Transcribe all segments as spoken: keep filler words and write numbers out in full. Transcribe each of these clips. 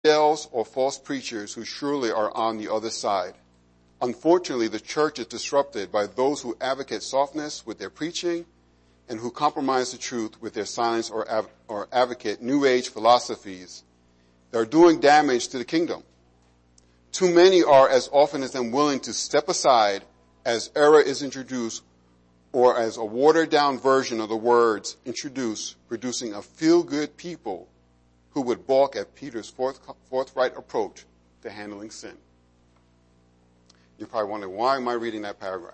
infidels or false preachers who surely are on the other side. Unfortunately, the church is disrupted by those who advocate softness with their preaching and who compromise the truth with their silence or, av- or advocate New Age philosophies that are doing damage to the kingdom. Too many are as often as unwilling to step aside as error is introduced or as a watered-down version of the words introduced, producing a feel-good people who would balk at Peter's forth, forthright approach to handling sin. You're probably wondering, why am I reading that paragraph?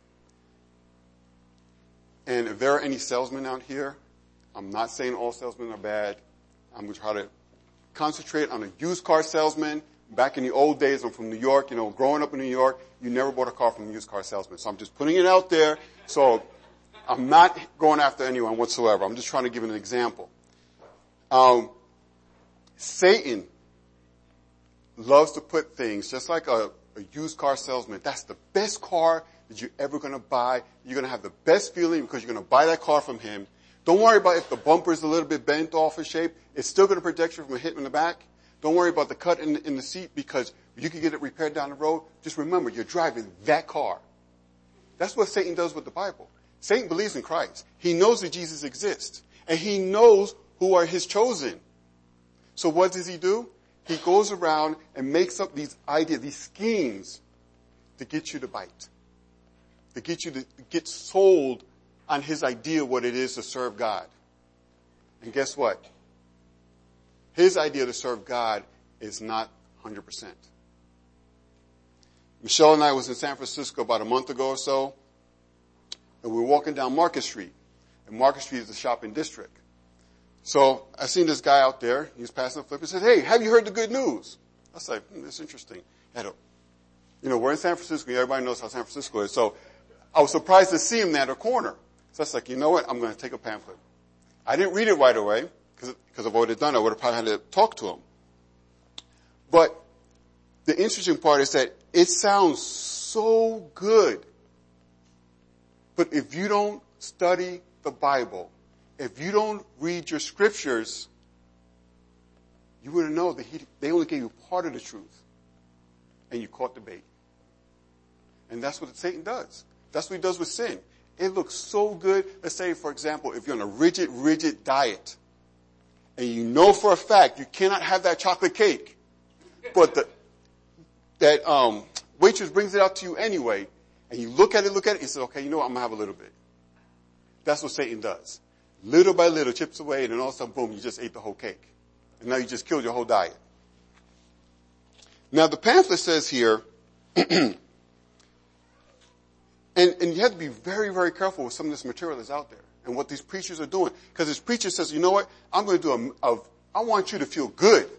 And if there are any salesmen out here, I'm not saying all salesmen are bad. I'm going to try to concentrate on a used car salesman. Back in the old days, I'm from New York. You know, growing up in New York, you never bought a car from a used car salesman. So I'm just putting it out there. So I'm not going after anyone whatsoever. I'm just trying to give an example. Um, Satan loves to put things, just like a, a used car salesman, that's the best car that you're ever going to buy. You're going to have the best feeling because you're going to buy that car from him. Don't worry about if the bumper is a little bit bent off of shape. It's still going to protect you from a hit in the back. Don't worry about the cut in, in the seat because you can get it repaired down the road. Just remember, you're driving that car. That's what Satan does with the Bible. Satan believes in Christ. He knows that Jesus exists. And he knows who are his chosen. So what does he do? He goes around and makes up these ideas, these schemes to get you to bite. To get you to get sold on his idea what it is to serve God. And guess what? His idea to serve God is not one hundred percent. Michelle and I was in San Francisco about a month ago or so, and we were walking down Market Street. And Market Street is a shopping district. So I seen this guy out there. He was passing the flip and said, "Hey, have you heard the good news?" I was like, hmm, "That's interesting." I had a, you know, we're in San Francisco. Everybody knows how San Francisco is. So I was surprised to see him there at a corner. So I was like, you know what? I'm going to take a pamphlet. I didn't read it right away because because if I would have done it, I would have probably had to talk to him. But the interesting part is that it sounds so good. But if you don't study the Bible, if you don't read your scriptures, you wouldn't know that he, they only gave you part of the truth. And you caught the bait. And that's what Satan does. That's what he does with sin. It looks so good. Let's say, for example, if you're on a rigid, rigid diet, and you know for a fact you cannot have that chocolate cake, but the, that um, waitress brings it out to you anyway, and you look at it, look at it, and say, okay, you know what, I'm going to have a little bit. That's what Satan does. Little by little, chips away, and then all of a sudden, boom, you just ate the whole cake. And now you just killed your whole diet. Now, the pamphlet says here, and, and you have to be very, very careful with some of this material that's out there and what these preachers are doing. Because this preacher says, you know what, I'm going to do a, a, I want you to feel good.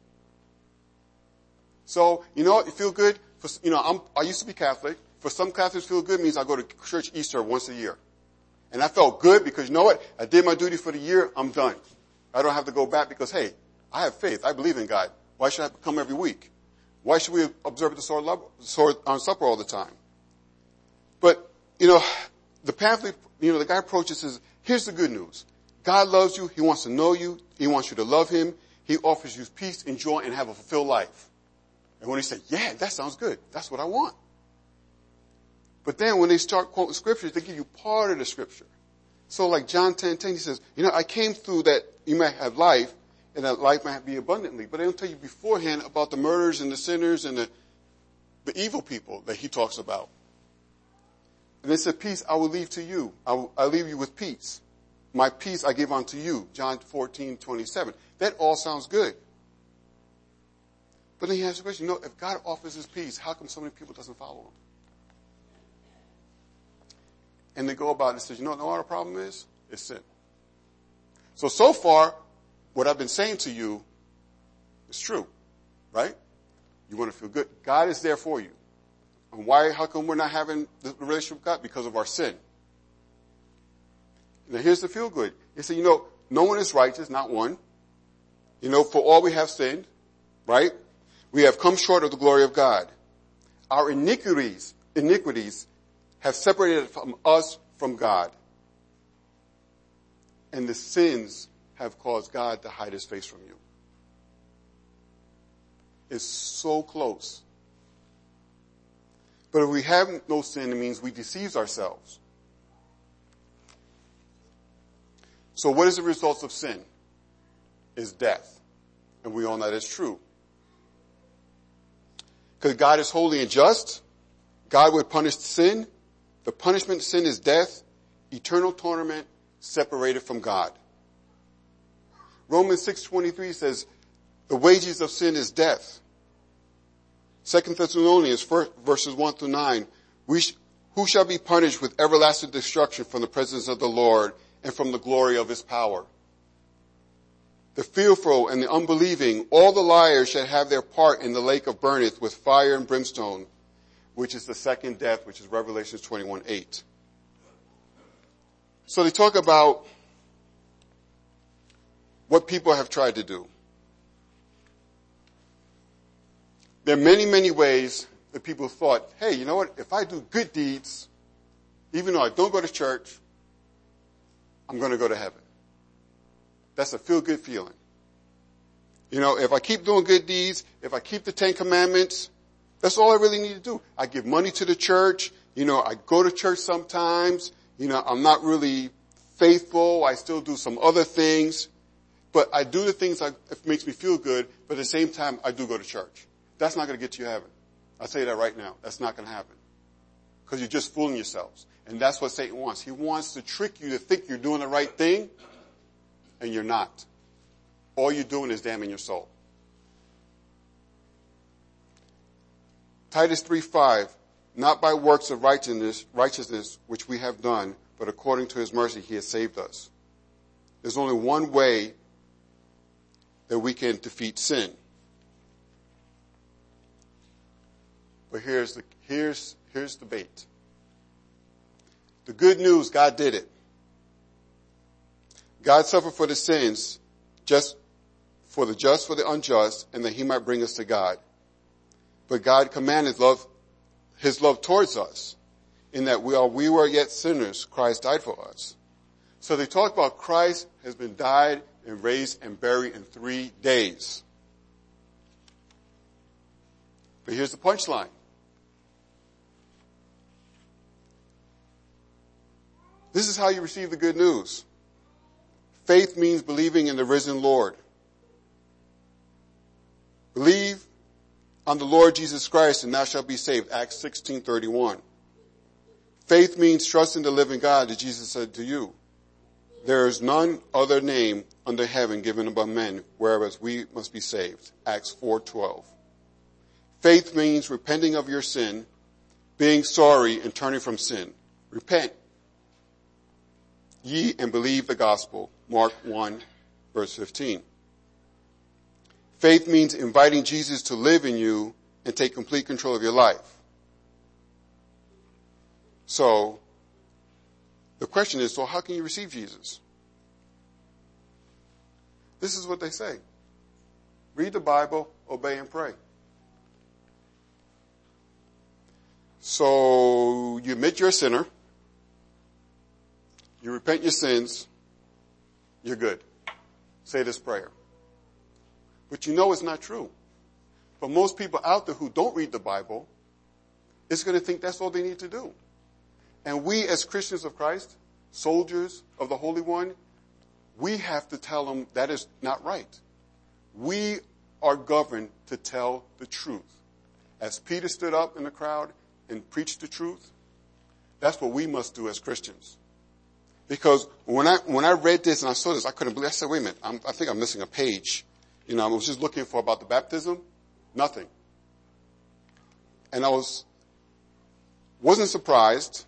So, you know what, you feel good? For, you know, I'm, I used to be Catholic. For some Catholics, feel good means I go to church Easter once a year. And I felt good because, you know what, I did my duty for the year, I'm done. I don't have to go back because, hey, I have faith. I believe in God. Why should I come every week? Why should we observe the sword, sword on supper all the time? But, you know, the pamphlet, you know, the guy approaches says, here's the good news. God loves you. He wants to know you. He wants you to love him. He offers you peace and joy and have a fulfilled life. And when he said, yeah, that sounds good. That's what I want. But then when they start quoting scriptures, they give you part of the scripture. So like John ten ten, he says, you know, I came through that you might have life, and that life might be abundantly. But they don't tell you beforehand about the murderers and the sinners and the, the evil people that he talks about. And they said, peace I will leave to you. I will I leave you with peace. My peace I give unto you. John fourteen twenty-seven. That all sounds good. But then he asks the question, you know, if God offers his peace, how come so many people doesn't follow him? And they go about it and say, you know what our problem is? It's sin. So, so far, what I've been saying to you is true, right? You want to feel good. God is there for you. And why, how come we're not having the relationship with God? Because of our sin. Now here's the feel good. He said, you know, no one is righteous, not one. You know, for all we have sinned, right? We have come short of the glory of God. Our iniquities, iniquities have separated from us from God. And the sins have caused God to hide his face from you. is so close. But if we have no sin, it means we deceive ourselves. So what is the result of sin? Is death. And we all know that's true. Because God is holy and just. God would punish sin. The punishment of sin is death, eternal torment, separated from God. Romans six twenty-three says, the wages of sin is death. Second Thessalonians verses one through nine, we sh- who shall be punished with everlasting destruction from the presence of the Lord and from the glory of his power? The fearful and the unbelieving, all the liars shall have their part in the lake of burneth with fire and brimstone, which is the second death, which is Revelation twenty-one eight. So they talk about what people have tried to do. There are many, many ways that people thought, hey, you know what, if I do good deeds, even though I don't go to church, I'm going to go to heaven. That's a feel-good feeling. You know, if I keep doing good deeds, if I keep the Ten Commandments, that's all I really need to do. I give money to the church. You know, I go to church sometimes. You know, I'm not really faithful. I still do some other things. But I do the things that makes me feel good, but at the same time, I do go to church. That's not going to get you to heaven. I'll tell you that right now. That's not going to happen. Because you're just fooling yourselves. And that's what Satan wants. He wants to trick you to think you're doing the right thing, and you're not. All you're doing is damning your soul. Titus three five, not by works of righteousness, righteousness which we have done, but according to his mercy he has saved us. There's only one way that we can defeat sin. But here's the, here's, here's the bait. The good news, God did it. God suffered for the sins, just for the just for the unjust, and that he might bring us to God. But God commanded love, his love towards us, in that we are, we were yet sinners, Christ died for us. So they talk about Christ has been died and raised and buried in three days. But here's the punchline. This is how you receive the good news. Faith means believing in the risen Lord. Believe on the Lord Jesus Christ and thou shalt be saved. Acts sixteen thirty-one. Faith means trusting the living God, that Jesus said to you, there is none other name under heaven given among men whereas we must be saved. Acts four twelve. Faith means repenting of your sin, being sorry and turning from sin. Repent ye and believe the gospel. Mark one verse fifteen. Faith means inviting Jesus to live in you and take complete control of your life. So, the question is, so how can you receive Jesus? This is what they say. Read the Bible, obey and pray. So, you admit you're a sinner. You repent your sins. You're good. Say this prayer. But you know it's not true. For most people out there who don't read the Bible, it's going to think that's all they need to do. And we as Christians of Christ, soldiers of the Holy One, we have to tell them that is not right. We are governed to tell the truth. As Peter stood up in the crowd and preached the truth, that's what we must do as Christians. Because when I when I read this and I saw this, I couldn't believe it. I said, wait a minute, I'm, I think I'm missing a page. You know, I was just looking for about the baptism. Nothing. And I was, wasn't surprised.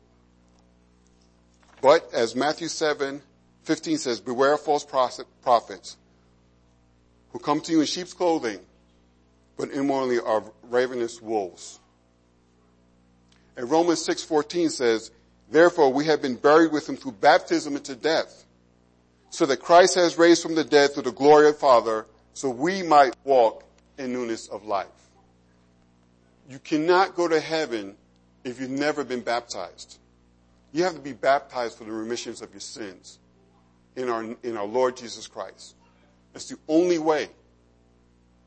But as Matthew seven fifteen says, beware of false prophets who come to you in sheep's clothing, but inwardly are ravenous wolves. And Romans six fourteen says, therefore we have been buried with him through baptism into death, so that Christ has raised from the dead through the glory of the Father, so we might walk in newness of life. You cannot go to heaven if you've never been baptized. You have to be baptized for the remissions of your sins in our, in our Lord Jesus Christ. That's the only way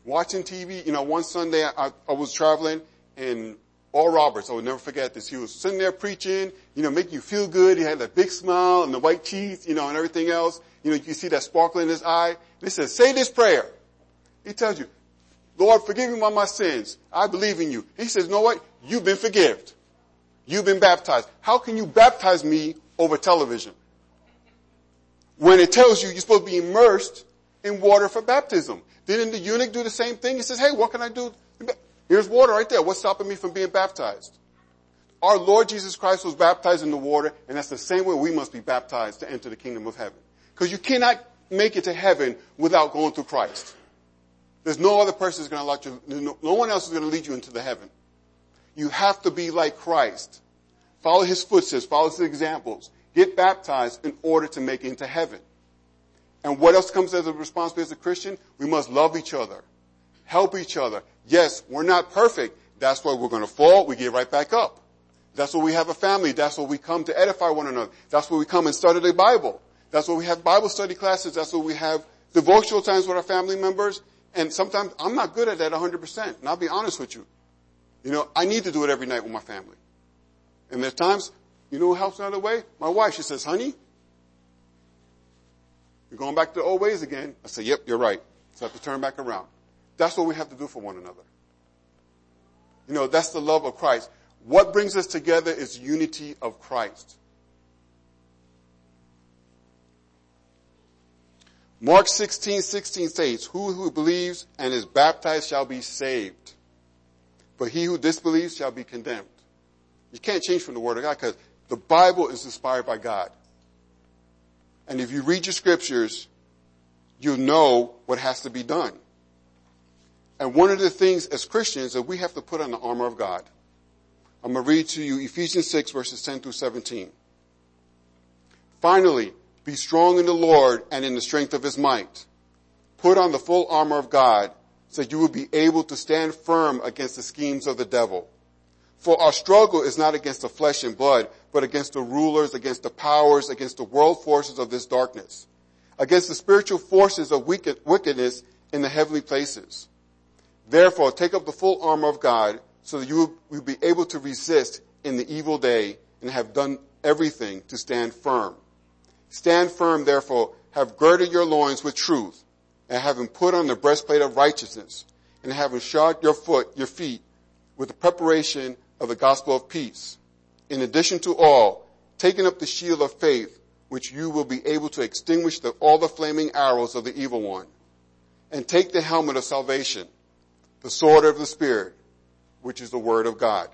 watching T V. You know, one Sunday I, I was traveling and Oral Roberts, I will never forget this. He was sitting there preaching, you know, making you feel good. He had that big smile and the white teeth, you know, and everything else. You know, you see that sparkle in his eye. And he says, say this prayer. He tells you, Lord, forgive me of my sins. I believe in you. He says, you know what? You've been forgiven. You've been baptized. How can you baptize me over television? When it tells you you're supposed to be immersed in water for baptism. Didn't the eunuch do the same thing? He says, hey, what can I do? Here's water right there. What's stopping me from being baptized? Our Lord Jesus Christ was baptized in the water, and that's the same way we must be baptized to enter the kingdom of heaven. Because you cannot make it to heaven without going through Christ. There's no other person who's going to let you, no, no one else is going to lead you into the heaven. You have to be like Christ. Follow his footsteps, follow his examples. Get baptized in order to make it into heaven. And what else comes as a responsibility as a Christian? We must love each other. Help each other. Yes, we're not perfect. That's why we're going to fall. We get right back up. That's why we have a family. That's why we come to edify one another. That's why we come and study the Bible. That's why we have Bible study classes. That's why we have devotional times with our family members. And sometimes I'm not good at that one hundred percent. And I'll be honest with you. You know, I need to do it every night with my family. And there's times, you know who helps another way? My wife. She says, honey, you're going back to the old ways again. I say, yep, you're right. So I have to turn back around. That's what we have to do for one another. You know, that's the love of Christ. What brings us together is unity of Christ. Mark sixteen sixteen states, who who believes and is baptized shall be saved, but he who disbelieves shall be condemned. You can't change from the Word of God because the Bible is inspired by God. And if you read your scriptures, you know what has to be done. And one of the things as Christians that we have to put on the armor of God. I'm going to read to you Ephesians six verses ten through seventeen. Finally, be strong in the Lord and in the strength of his might. Put on the full armor of God so that you will be able to stand firm against the schemes of the devil. For our struggle is not against the flesh and blood, but against the rulers, against the powers, against the world forces of this darkness, against the spiritual forces of wicked, wickedness in the heavenly places. Therefore, take up the full armor of God so that you will, will be able to resist in the evil day and have done everything to stand firm. Stand firm, therefore, have girded your loins with truth, and having put on the breastplate of righteousness, and having shod your foot, your feet, with the preparation of the gospel of peace. In addition to all, taking up the shield of faith, which you will be able to extinguish the, all the flaming arrows of the evil one. And take the helmet of salvation, the sword of the Spirit, which is the word of God.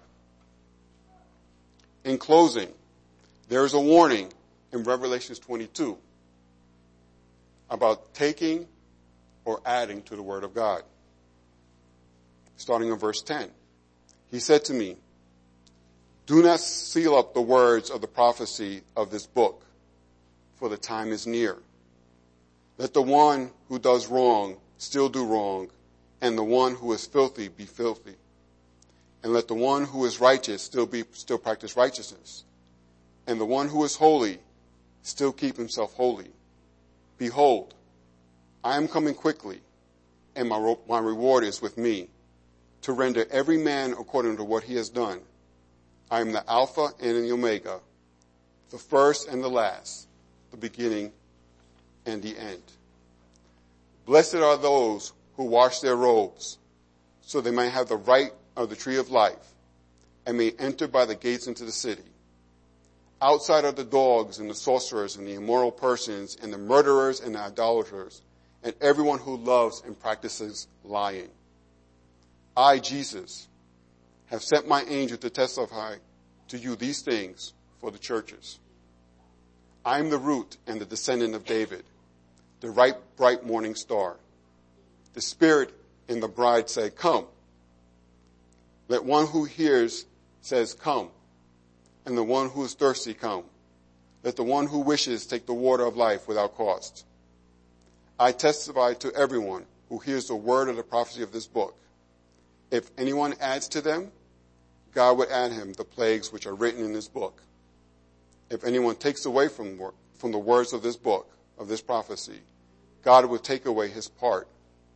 In closing, there is a warning in Revelation twenty-two about taking or adding to the word of God. Starting in verse ten. He said to me, do not seal up the words of the prophecy of this book, for the time is near. Let the one who does wrong still do wrong, and the one who is filthy be filthy. And let the one who is righteous still be still practice righteousness. And the one who is holy still keep himself holy. Behold, I am coming quickly, and my, my reward is with me, to render every man according to what he has done. I am the Alpha and the Omega, the first and the last, the beginning and the end. Blessed are those who wash their robes, so they may have the right of the tree of life, and may enter by the gates into the city. Outside are the dogs and the sorcerers and the immoral persons and the murderers and the idolaters and everyone who loves and practices lying. I, Jesus, have sent my angel to testify to you these things for the churches. I am the root and the descendant of David, the right bright morning star. The Spirit and the bride say, come. Let one who hears says, come. And the one who is thirsty come. Let the one who wishes take the water of life without cost. I testify to everyone who hears the word of the prophecy of this book. If anyone adds to them, God would add him the plagues which are written in this book. If anyone takes away from, from the words of this book, of this prophecy, God would take away his part.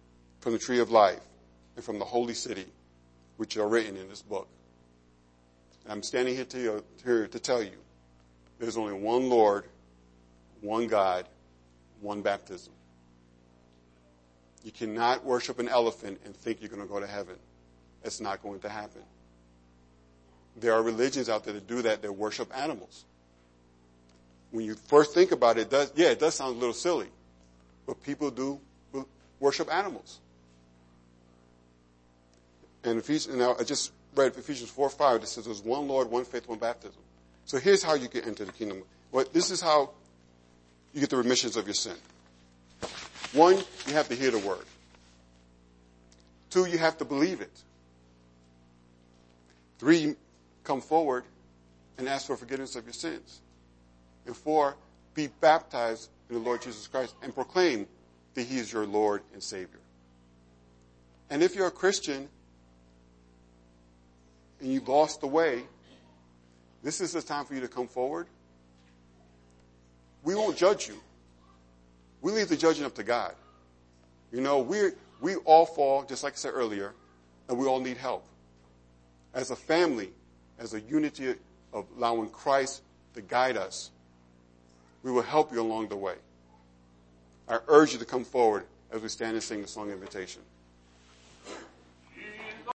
from the tree of life, and from the holy city, which are written in this book. And I'm standing here to, you, here to tell you, there's only one Lord, one God, one baptism. You cannot worship an elephant and think you're going to go to heaven. It's not going to happen. There are religions out there that do that, that worship animals. When you first think about it, it does, yeah, it does sound a little silly, but people do worship animals. And Ephesians, now I just read Ephesians four five, that says there's one Lord, one faith, one baptism. So here's how you get into the kingdom. Well, this is how you get the remissions of your sin. One, you have to hear the word. Two, you have to believe it. Three, come forward and ask for forgiveness of your sins. And four, be baptized in the Lord Jesus Christ and proclaim that he is your Lord and Savior. And if you're a Christian and you lost the way, this is the time for you to come forward. We won't judge you. We leave the judging up to God. You know, we we all fall, just like I said earlier, and we all need help. As a family, as a unity of allowing Christ to guide us, we will help you along the way. I urge you to come forward as we stand and sing the song invitation.